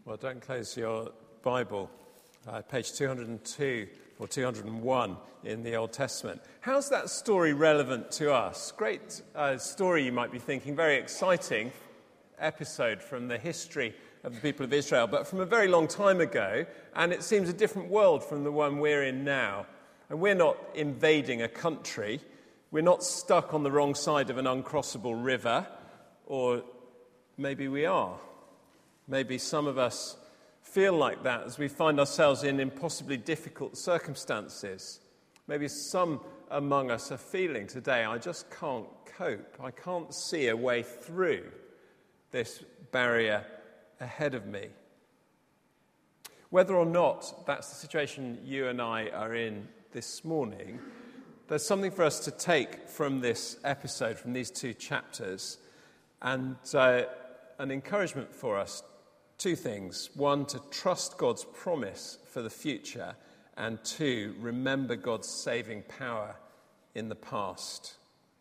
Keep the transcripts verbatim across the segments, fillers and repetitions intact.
Well, don't close your Bible. Uh, page two hundred two or two hundred one in the Old Testament. How's that story relevant to us? Great uh, story, you might be thinking. Very exciting episode from the history of the people of Israel, but from a very long time ago, and it seems a different world from the one we're in now. And we're not invading a country. We're not stuck on the wrong side of an uncrossable river, or maybe we are. Maybe some of us feel like that as we find ourselves in impossibly difficult circumstances. Maybe some among us are feeling today, I just can't cope. I can't see a way through this barrier ahead of me. Whether or not that's the situation you and I are in this morning, there's something for us to take from this episode, from these two chapters, and uh, an encouragement for us. Two things. One, to trust God's promise for the future, and two, remember God's saving power in the past.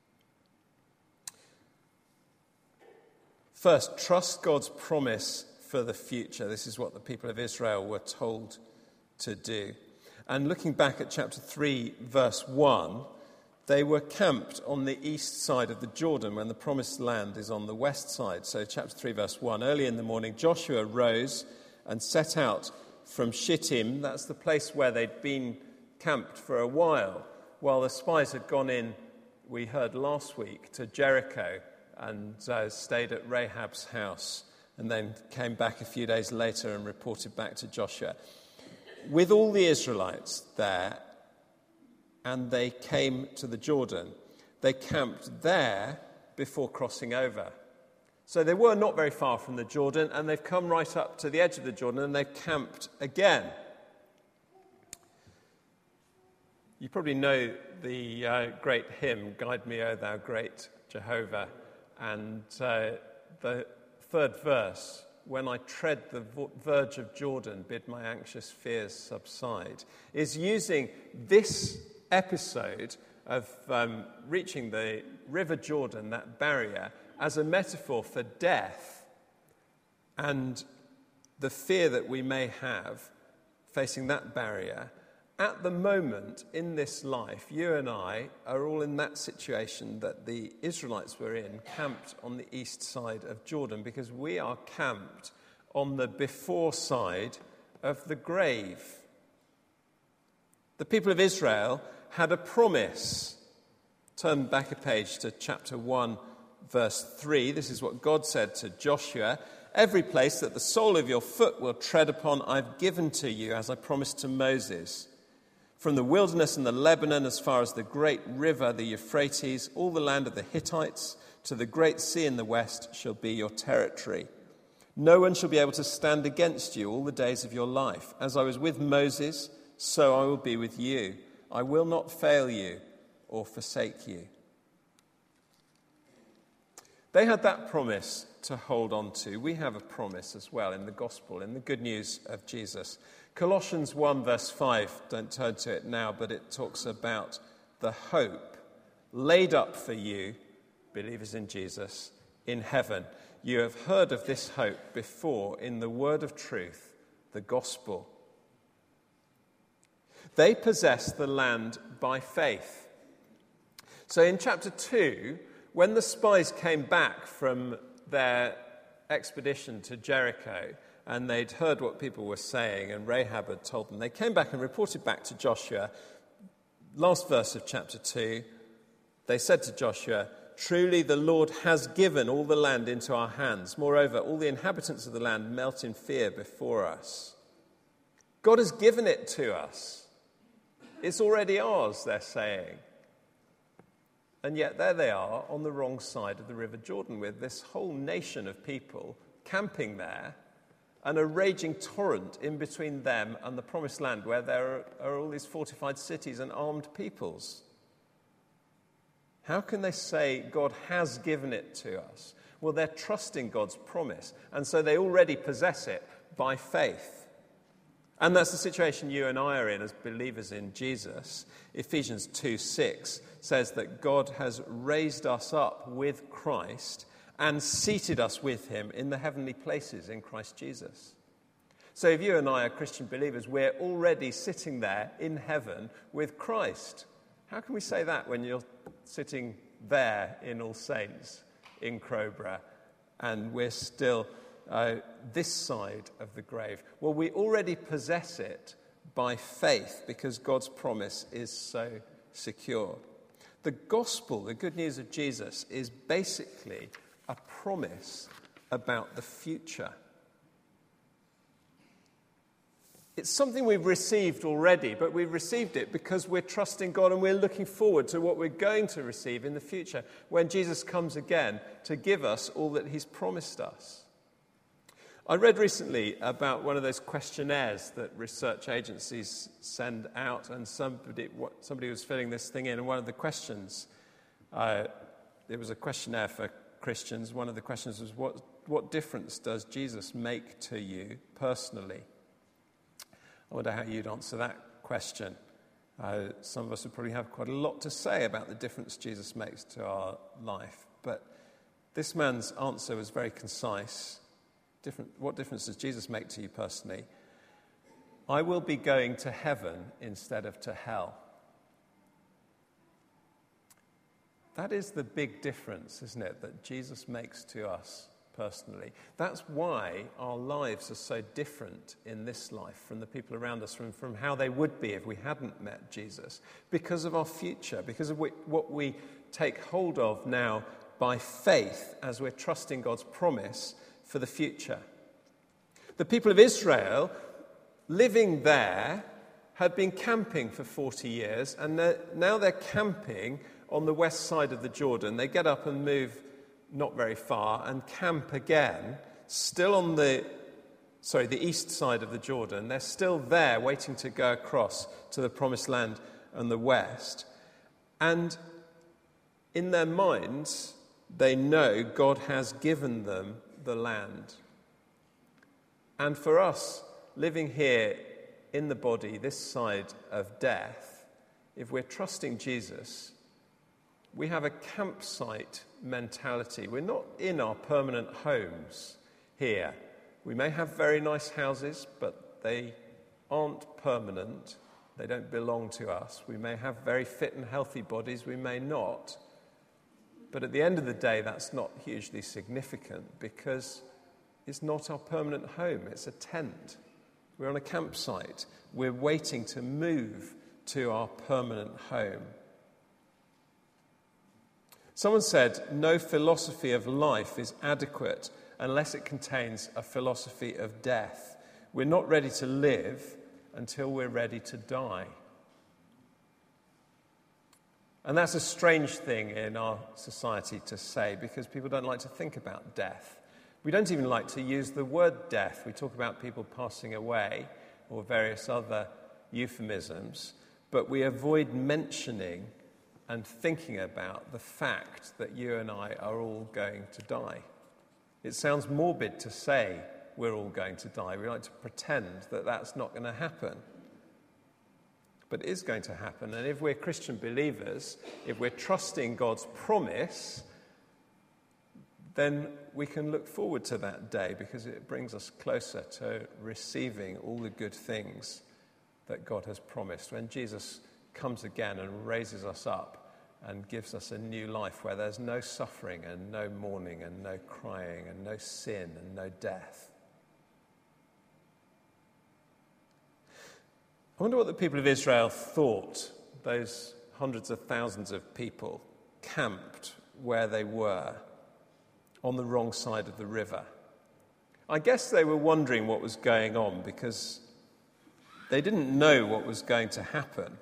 First, trust God's promise for the future. This is what the people of Israel were told to do. And looking back at chapter three, verse one, they were camped on the east side of the Jordan when the promised land is on the west side. So chapter three, verse one, early in the morning, Joshua rose and set out from Shittim. That's the place where they'd been camped for a while, while the spies had gone in, we heard last week, to Jericho and uh, stayed at Rahab's house, and then came back a few days later and reported back to Joshua. With all the Israelites there, and they came to the Jordan. They camped there before crossing over. So they were not very far from the Jordan, and they've come right up to the edge of the Jordan, and they've camped again. You probably know the uh, great hymn, Guide Me, O Thou Great Jehovah, and uh, the third verse, when I tread the verge of Jordan, bid my anxious fears subside, is using this episode of um, reaching the River Jordan, that barrier, as a metaphor for death and the fear that we may have facing that barrier. At the moment in this life, you and I are all in that situation that the Israelites were in, camped on the east side of Jordan, because we are camped on the before side of the grave. The people of Israel had a promise. Turn back a page to chapter one, verse three. This is what God said to Joshua. Every place that the sole of your foot will tread upon, I've given to you, as I promised to Moses. From the wilderness and the Lebanon, as far as the great river, the Euphrates, all the land of the Hittites, to the great sea in the west shall be your territory. No one shall be able to stand against you all the days of your life. As I was with Moses, so I will be with you. I will not fail you or forsake you. They had that promise to hold on to. We have a promise as well in the gospel, in the good news of Jesus. Colossians one verse five, don't turn to it now, but it talks about the hope laid up for you, believers in Jesus, in heaven. You have heard of this hope before in the word of truth, the gospel. They possessed the land by faith. So in chapter two, when the spies came back from their expedition to Jericho, and they'd heard what people were saying, and Rahab had told them, they came back and reported back to Joshua. Last verse of chapter two, they said to Joshua, truly the Lord has given all the land into our hands. Moreover, all the inhabitants of the land melt in fear before us. God has given it to us. It's already ours, they're saying. And yet there they are on the wrong side of the River Jordan with this whole nation of people camping there and a raging torrent in between them and the promised land where there are, are all these fortified cities and armed peoples. How can they say God has given it to us? Well, they're trusting God's promise, and so they already possess it by faith. And that's the situation you and I are in as believers in Jesus. Ephesians two six says that God has raised us up with Christ and seated us with him in the heavenly places in Christ Jesus. So if you and I are Christian believers, we're already sitting there in heaven with Christ. How can we say that when you're sitting there in All Saints, in Crowborough, and we're still uh, this side of the grave? Well, we already possess it by faith because God's promise is so secure. The gospel, the good news of Jesus, is basically a promise about the future. It's something we've received already, but we've received it because we're trusting God and we're looking forward to what we're going to receive in the future when Jesus comes again to give us all that he's promised us. I read recently about one of those questionnaires that research agencies send out, and somebody somebody was filling this thing in, and one of the questions, uh, it was a questionnaire for Christians. One of the questions was, what, what difference does Jesus make to you personally? I wonder how you'd answer that question. Uh, some of us would probably have quite a lot to say about the difference Jesus makes to our life. But this man's answer was very concise. Different, what difference does Jesus make to you personally? I will be going to heaven instead of to hell. That is the big difference, isn't it, that Jesus makes to us personally. That's why our lives are so different in this life from the people around us, from, from how they would be if we hadn't met Jesus, because of our future, because of what we take hold of now by faith as we're trusting God's promise for the future. The people of Israel, living there, had been camping for forty years, and they're, now they're camping on the west side of the Jordan. They get up and move not very far and camp again, still on the, sorry, the east side of the Jordan. They're still there waiting to go across to the promised land on the west. And in their minds, they know God has given them the land. And for us, living here in the body, this side of death, if we're trusting Jesus, we have a campsite mentality. We're not in our permanent homes here. We may have very nice houses, but they aren't permanent. They don't belong to us. We may have very fit and healthy bodies. We may not. But at the end of the day, that's not hugely significant because it's not our permanent home. It's a tent. We're on a campsite. We're waiting to move to our permanent home. Someone said, no philosophy of life is adequate unless it contains a philosophy of death. We're not ready to live until we're ready to die. And that's a strange thing in our society to say because people don't like to think about death. We don't even like to use the word death. We talk about people passing away or various other euphemisms, but we avoid mentioning and thinking about the fact that you and I are all going to die. It sounds morbid to say we're all going to die. We like to pretend that that's not going to happen. But it is going to happen. And if we're Christian believers, if we're trusting God's promise, then we can look forward to that day because it brings us closer to receiving all the good things that God has promised. When Jesus comes again and raises us up and gives us a new life where there's no suffering and no mourning and no crying and no sin and no death. I wonder what the people of Israel thought, those hundreds of thousands of people camped where they were on the wrong side of the river. I guess they were wondering what was going on because they didn't know what was going to happen.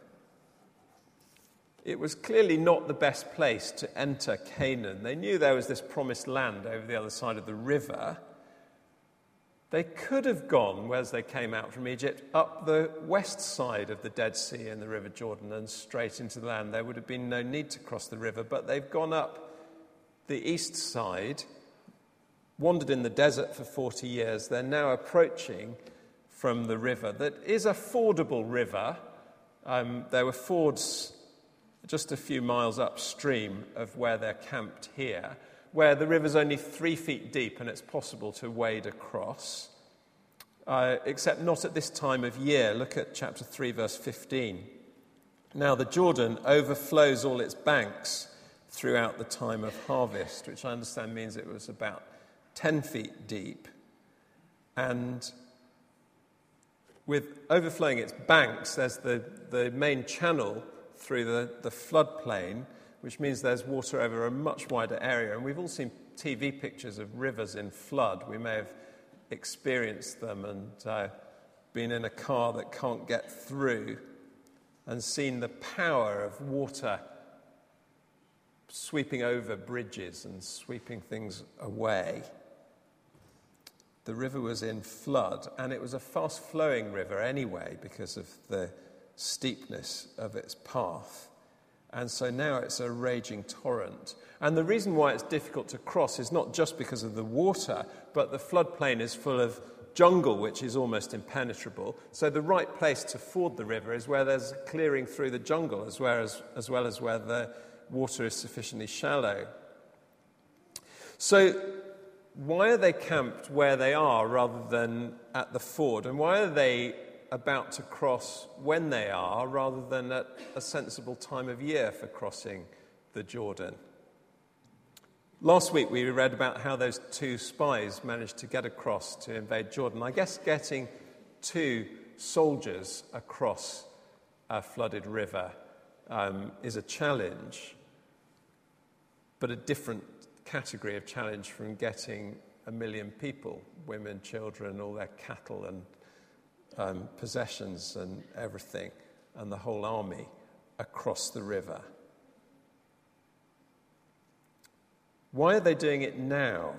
It was clearly not the best place to enter Canaan. They knew there was this promised land over the other side of the river. They could have gone, as they came out from Egypt, up the west side of the Dead Sea and the River Jordan and straight into the land. There would have been no need to cross the river, but they've gone up the east side, wandered in the desert for forty years. They're now approaching from the river that is a fordable river. Um, there were fords just a few miles upstream of where they're camped here, where the river's only three feet deep and it's possible to wade across. uh, except not at this time of year. Look at chapter three, verse fifteen. Now the Jordan overflows all its banks throughout the time of harvest, which I understand means it was about ten feet deep. And with overflowing its banks, there's the, the main channel through the, the floodplain, which means there's water over a much wider area. And we've all seen T V pictures of rivers in flood. We may have experienced them and uh, been in a car that can't get through and seen the power of water sweeping over bridges and sweeping things away. The river was in flood, and it was a fast-flowing river anyway because of the steepness of its path. And so now it's a raging torrent. And the reason why it's difficult to cross is not just because of the water, but the floodplain is full of jungle, which is almost impenetrable. So the right place to ford the river is where there's clearing through the jungle, as well as, as, well as where the water is sufficiently shallow. So why are they camped where they are rather than at the ford? And why are they about to cross when they are rather than at a sensible time of year for crossing the Jordan? Last week we read about how those two spies managed to get across to invade Jordan. I guess getting two soldiers across a flooded river um, is a challenge, but a different category of challenge from getting a million people, women, children, all their cattle and um, possessions and everything, and the whole army across the river. Why are they doing it now?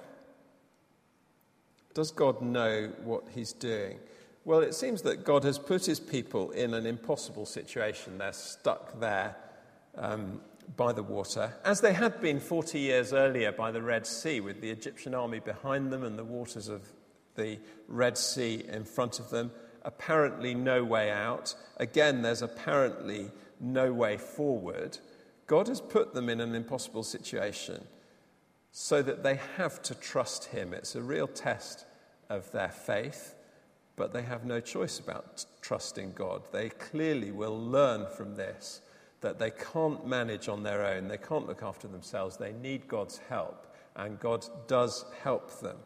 Does God know what he's doing? Well, it seems that God has put his people in an impossible situation. They're stuck there um, by the water, as they had been forty years earlier by the Red Sea, with the Egyptian army behind them and the waters of the Red Sea in front of them. Apparently no way out. Again, there's apparently no way forward. God has put them in an impossible situation so that they have to trust him. It's a real test of their faith, but they have no choice about trusting God. They clearly will learn from this that they can't manage on their own. They can't look after themselves. They need God's help, and God does help them.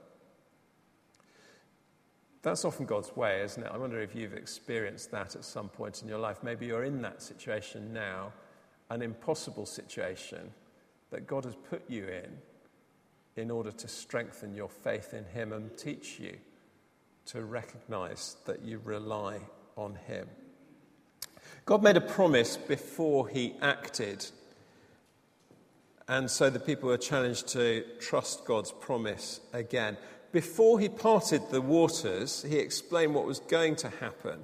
That's often God's way, isn't it? I wonder if you've experienced that at some point in your life. Maybe you're in that situation now, an impossible situation that God has put you in in order to strengthen your faith in him and teach you to recognize that you rely on him. God made a promise before he acted, and so the people were challenged to trust God's promise again. Before he parted the waters, he explained what was going to happen.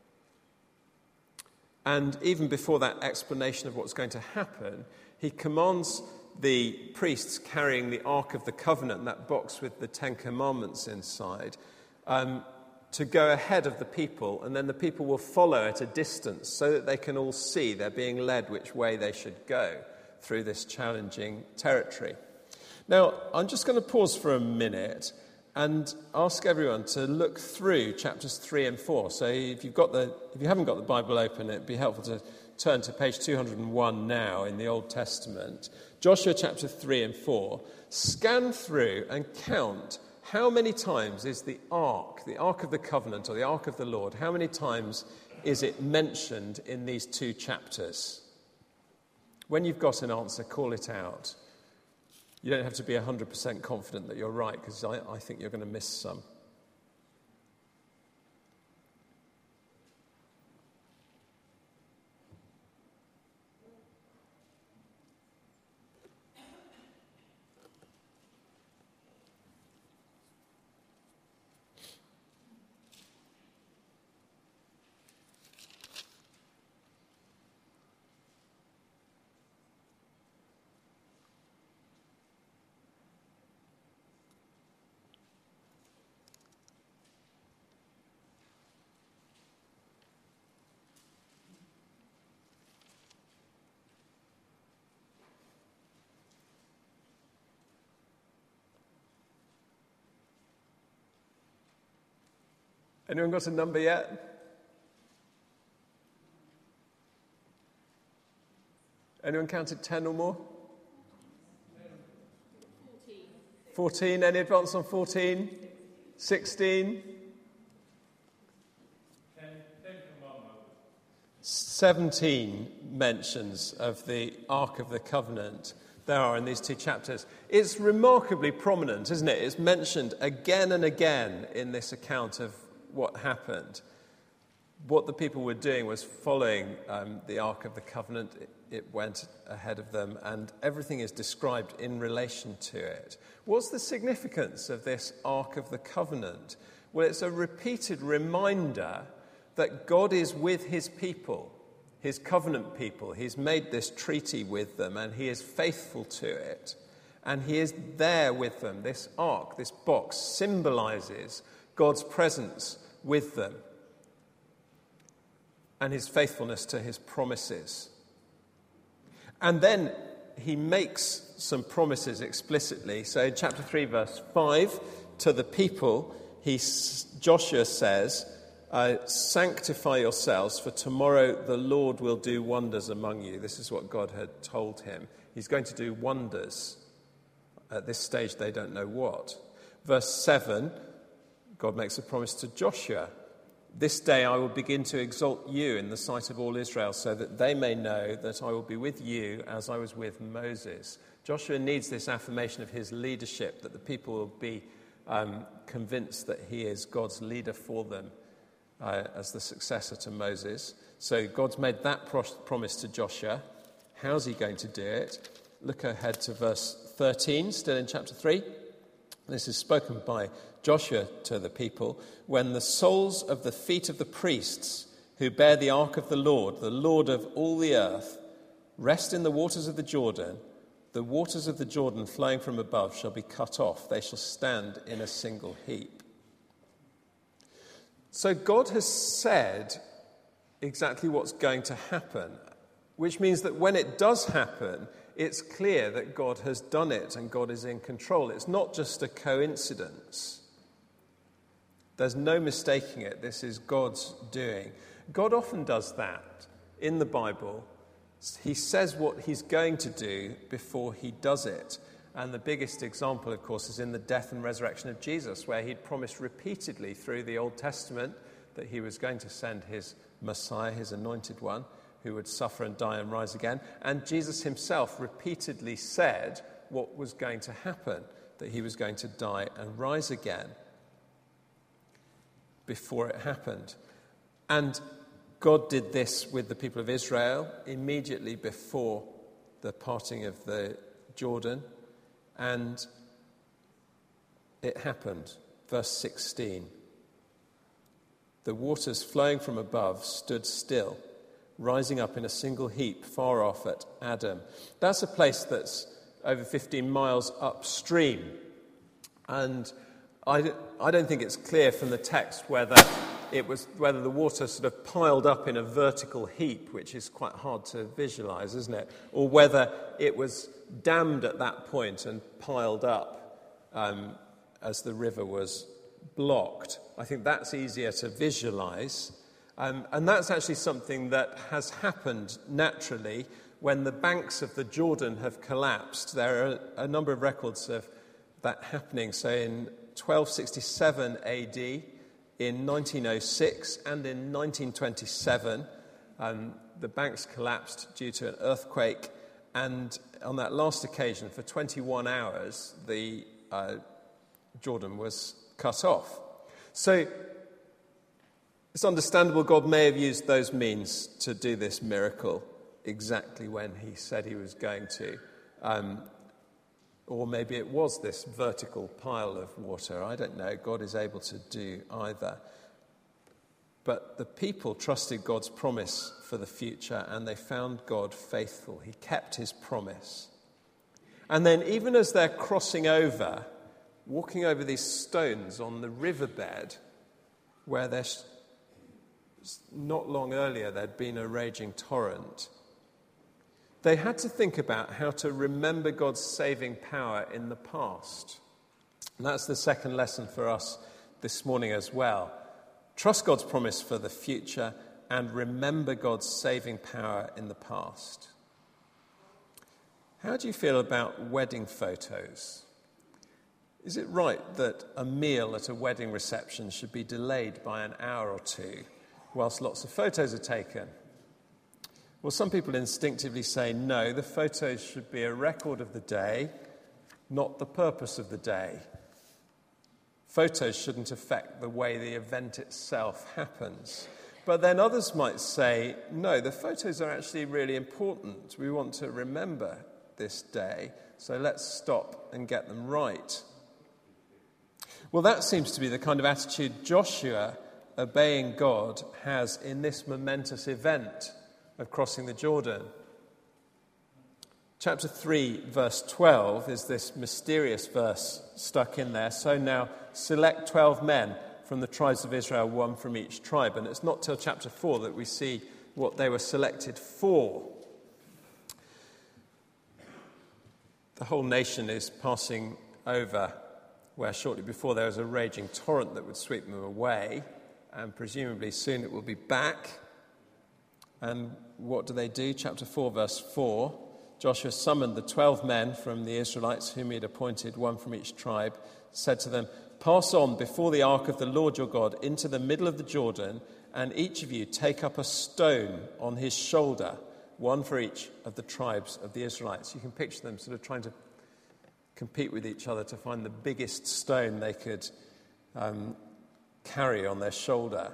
And even before that explanation of what's going to happen, he commands the priests carrying the Ark of the Covenant, that box with the Ten Commandments inside, um, to go ahead of the people, and then the people will follow at a distance so that they can all see they're being led which way they should go through this challenging territory. Now, I'm just going to pause for a minute and ask everyone to look through chapters three and four. So if you've got the, if you haven't got the Bible open, it'd be helpful to turn to page two hundred one now in the Old Testament. Joshua chapter three and four. Scan through and count how many times is the Ark, the Ark of the Covenant or the Ark of the Lord, how many times is it mentioned in these two chapters? When you've got an answer, call it out. You don't have to be one hundred percent confident that you're right, because I, I think you're going to miss some. Anyone got a number yet? Anyone counted ten or more? fourteen. fourteen. Any advance on fourteen? sixteen? seventeen mentions of the Ark of the Covenant there are in these two chapters. It's remarkably prominent, isn't it? It's mentioned again and again in this account of what happened. What the people were doing was following um, the Ark of the Covenant. It, it went ahead of them, and everything is described in relation to it. What's the significance of this Ark of the Covenant? Well, it's a repeated reminder that God is with his people, his covenant people. He's made this treaty with them, and he is faithful to it. And he is there with them. This ark, this box, symbolizes God's presence with them and his faithfulness to his promises. And then he makes some promises explicitly. So in chapter three, verse five, to the people, he, Joshua says, Uh, sanctify yourselves, for tomorrow the Lord will do wonders among you. This is what God had told him. He's going to do wonders. At this stage, they don't know what. Verse seven, God makes a promise to Joshua. This day I will begin to exalt you in the sight of all Israel, so that they may know that I will be with you as I was with Moses. Joshua needs this affirmation of his leadership, that the people will be um, convinced that he is God's leader for them. Uh, as the successor to Moses. So God's made that pro- promise to Joshua. How's he going to do it? Look ahead to verse thirteen, still in chapter three. This is spoken by Joshua to the people. When the soles of the feet of the priests who bear the ark of the Lord, the Lord of all the earth, rest in the waters of the Jordan, the waters of the Jordan flowing from above shall be cut off. They shall stand in a single heap. So God has said exactly what's going to happen, which means that when it does happen, it's clear that God has done it and God is in control. It's not just a coincidence. There's no mistaking it. This is God's doing. God often does that in the Bible. He says what he's going to do before he does it. And the biggest example, of course, is in the death and resurrection of Jesus, where he'd promised repeatedly through the Old Testament that he was going to send his Messiah, his anointed one, who would suffer and die and rise again. And Jesus himself repeatedly said what was going to happen, that he was going to die and rise again before it happened. And God did this with the people of Israel immediately before the parting of the Jordan. And it happened. Verse sixteen. The waters flowing from above stood still, rising up in a single heap far off at Adam. That's a place that's over fifteen miles upstream. And I, I don't think it's clear from the text whether it was whether the water sort of piled up in a vertical heap, which is quite hard to visualize, isn't it? Or whether it was dammed at that point and piled up um, as the river was blocked. I think that's easier to visualize. Um, and that's actually something that has happened naturally when the banks of the Jordan have collapsed. There are a number of records of that happening. So in twelve sixty-seven A D, in nineteen oh six, and in nineteen twenty-seven, um, the banks collapsed due to an earthquake. And on that last occasion, for twenty-one hours, the uh, Jordan was cut off. So it's understandable God may have used those means to do this miracle exactly when he said he was going to. Um, or maybe it was this vertical pile of water. I don't know. God is able to do either. But the people trusted God's promise for the future, and they found God faithful. He kept his promise. And then even as they're crossing over, walking over these stones on the riverbed, where there's not long earlier there'd been a raging torrent, they had to think about how to remember God's saving power in the past. And that's the second lesson for us this morning as well. Trust God's promise for the future and remember God's saving power in the past. How do you feel about wedding photos? Is it right that a meal at a wedding reception should be delayed by an hour or two whilst lots of photos are taken? Well, some people instinctively say no, the photos should be a record of the day, not the purpose of the day. Photos shouldn't affect the way the event itself happens. But then others might say, no, the photos are actually really important. We want to remember this day, so let's stop and get them right. Well, that seems to be the kind of attitude Joshua, obeying God, has in this momentous event of crossing the Jordan. Chapter three, verse twelve, is this mysterious verse stuck in there. So now select twelve men from the tribes of Israel, one from each tribe. And it's not till chapter four that we see what they were selected for. The whole nation is passing over where shortly before there was a raging torrent that would sweep them away, and presumably soon it will be back. And what do they do? Chapter four, verse four. Joshua summoned the twelve men from the Israelites whom he had appointed, one from each tribe, said to them, "Pass on before the ark of the Lord your God into the middle of the Jordan, and each of you take up a stone on his shoulder, one for each of the tribes of the Israelites." You can picture them sort of trying to compete with each other to find the biggest stone they could um, carry on their shoulder.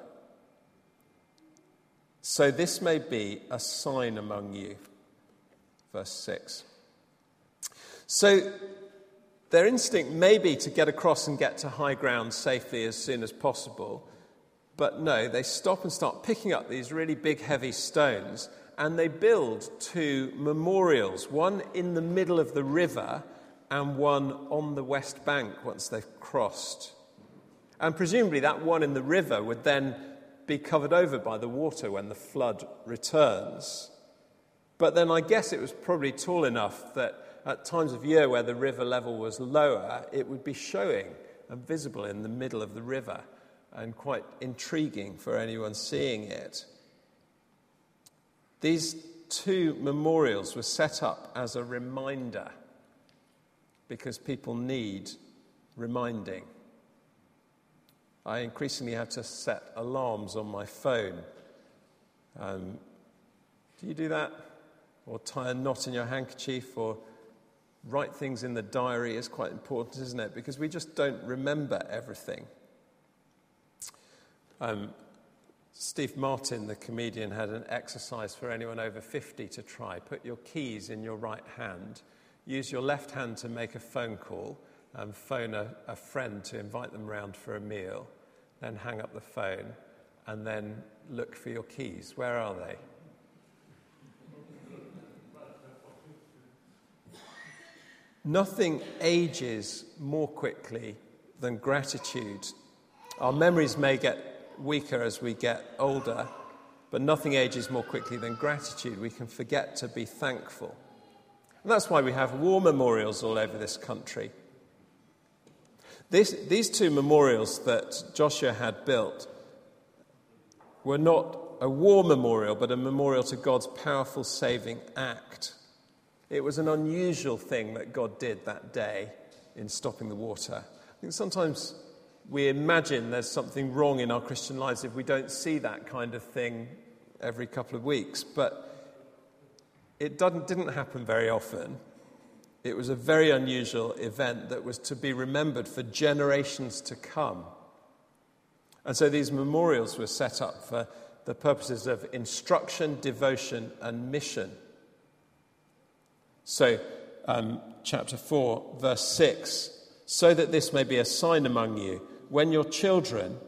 "So this may be a sign among you." Verse six. So their instinct may be to get across and get to high ground safely as soon as possible. But no, they stop and start picking up these really big, heavy stones, and they build two memorials, one in the middle of the river and one on the west bank once they've crossed. And presumably that one in the river would then be covered over by the water when the flood returns. But then I guess it was probably tall enough that at times of year where the river level was lower, it would be showing and visible in the middle of the river, and quite intriguing for anyone seeing it. These two memorials were set up as a reminder because people need reminding. I increasingly have to set alarms on my phone. Um, do you do that? Or tie a knot in your handkerchief, or write things in the diary is quite important, isn't it? Because we just don't remember everything. Um, Steve Martin, the comedian, had an exercise for anyone over fifty to try. Put your keys in your right hand, use your left hand to make a phone call, and phone a, a friend to invite them round for a meal, then hang up the phone, and then look for your keys. Where are they? Nothing ages more quickly than gratitude. Our memories may get weaker as we get older, but nothing ages more quickly than gratitude. We can forget to be thankful. And that's why we have war memorials all over this country. This, these two memorials that Joshua had built were not a war memorial, but a memorial to God's powerful saving act. It was an unusual thing that God did that day in stopping the water. I think sometimes we imagine there's something wrong in our Christian lives if we don't see that kind of thing every couple of weeks. But it didn't, didn't happen very often. It was a very unusual event that was to be remembered for generations to come. And so these memorials were set up for the purposes of instruction, devotion, and mission. So, um, chapter four, verse six, "So that this may be a sign among you, when your children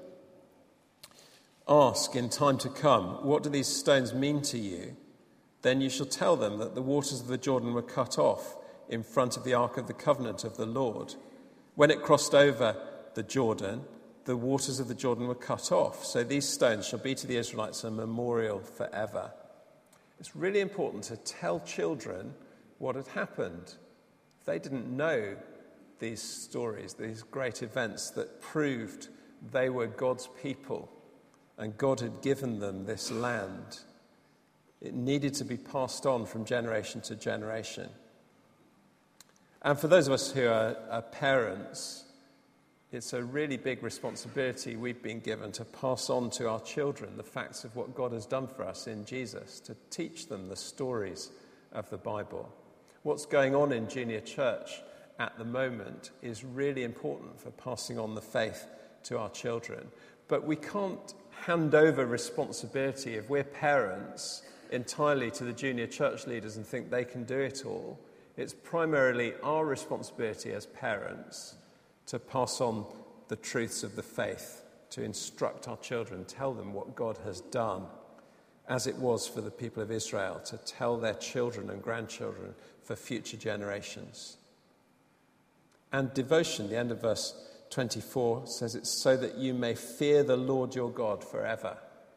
ask in time to come, 'What do these stones mean to you?' then you shall tell them that the waters of the Jordan were cut off in front of the ark of the covenant of the Lord. When it crossed over the Jordan, the waters of the Jordan were cut off. So these stones shall be to the Israelites a memorial forever." It's really important to tell children what had happened. If they didn't know these stories, these great events that proved they were God's people and God had given them this land. It needed to be passed on from generation to generation. And for those of us who are, are parents, it's a really big responsibility we've been given to pass on to our children the facts of what God has done for us in Jesus, to teach them the stories of the Bible. What's going on in junior church at the moment is really important for passing on the faith to our children. But we can't hand over responsibility, if we're parents, entirely to the junior church leaders and think they can do it all. It's primarily our responsibility as parents to pass on the truths of the faith, to instruct our children, tell them what God has done, as it was for the people of Israel, to tell their children and grandchildren for future generations. And devotion, the end of verse twenty-four, says it's so that you may fear the Lord your God forever.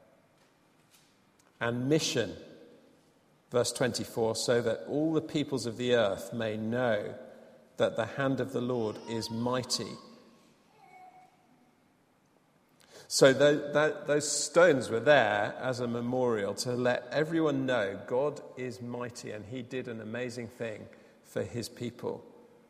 And mission, verse twenty-four, so that all the peoples of the earth may know that the hand of the Lord is mighty. So th- th- those stones were there as a memorial to let everyone know God is mighty and he did an amazing thing for his people.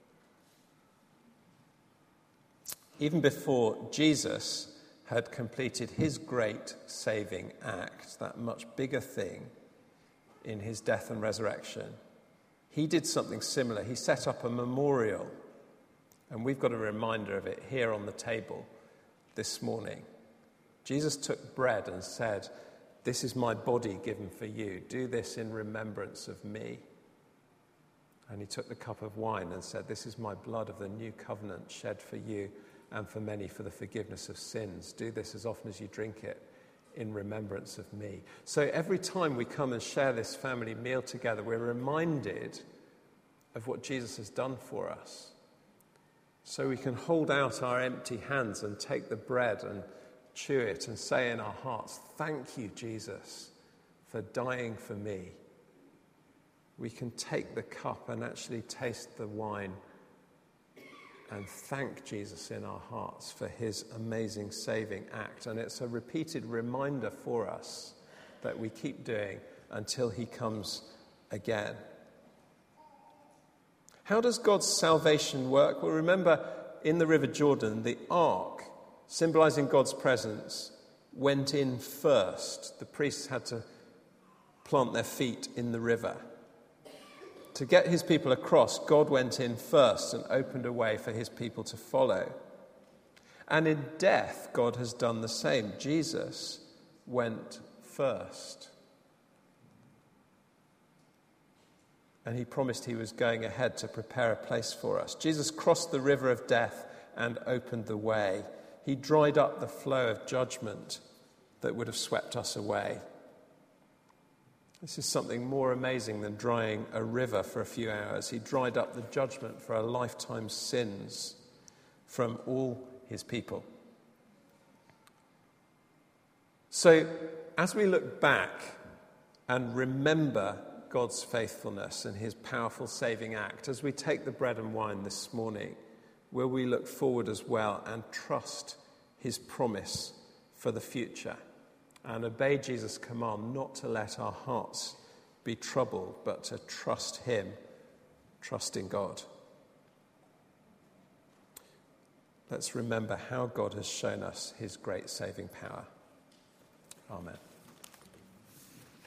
Even before Jesus had completed his great saving act, that much bigger thing in his death and resurrection, he did something similar. He set up a memorial, and we've got a reminder of it here on the table this morning. Jesus took bread and said, "This is my body given for you. Do this in remembrance of me." And he took the cup of wine and said, "This is my blood of the new covenant shed for you and for many for the forgiveness of sins. Do this as often as you drink it in remembrance of me." So every time we come and share this family meal together, we're reminded of what Jesus has done for us. So we can hold out our empty hands and take the bread and chew it and say in our hearts, "Thank you, Jesus, for dying for me." We can take the cup and actually taste the wine and thank Jesus in our hearts for his amazing saving act. And it's a repeated reminder for us that we keep doing until he comes again. How does God's salvation work? Well, remember, in the River Jordan, the ark, symbolizing God's presence, went in first. The priests had to plant their feet in the river. To get his people across, God went in first and opened a way for his people to follow. And in death, God has done the same. Jesus went first. And he promised he was going ahead to prepare a place for us. Jesus crossed the river of death and opened the way. He dried up the flow of judgment that would have swept us away. This is something more amazing than drying a river for a few hours. He dried up the judgment for a lifetime's sins from all his people. So, as we look back and remember God's faithfulness and his powerful saving act, as we take the bread and wine this morning, will we look forward as well and trust his promise for the future and obey Jesus' command not to let our hearts be troubled, but to trust him, trust in God. Let's remember how God has shown us his great saving power. Amen.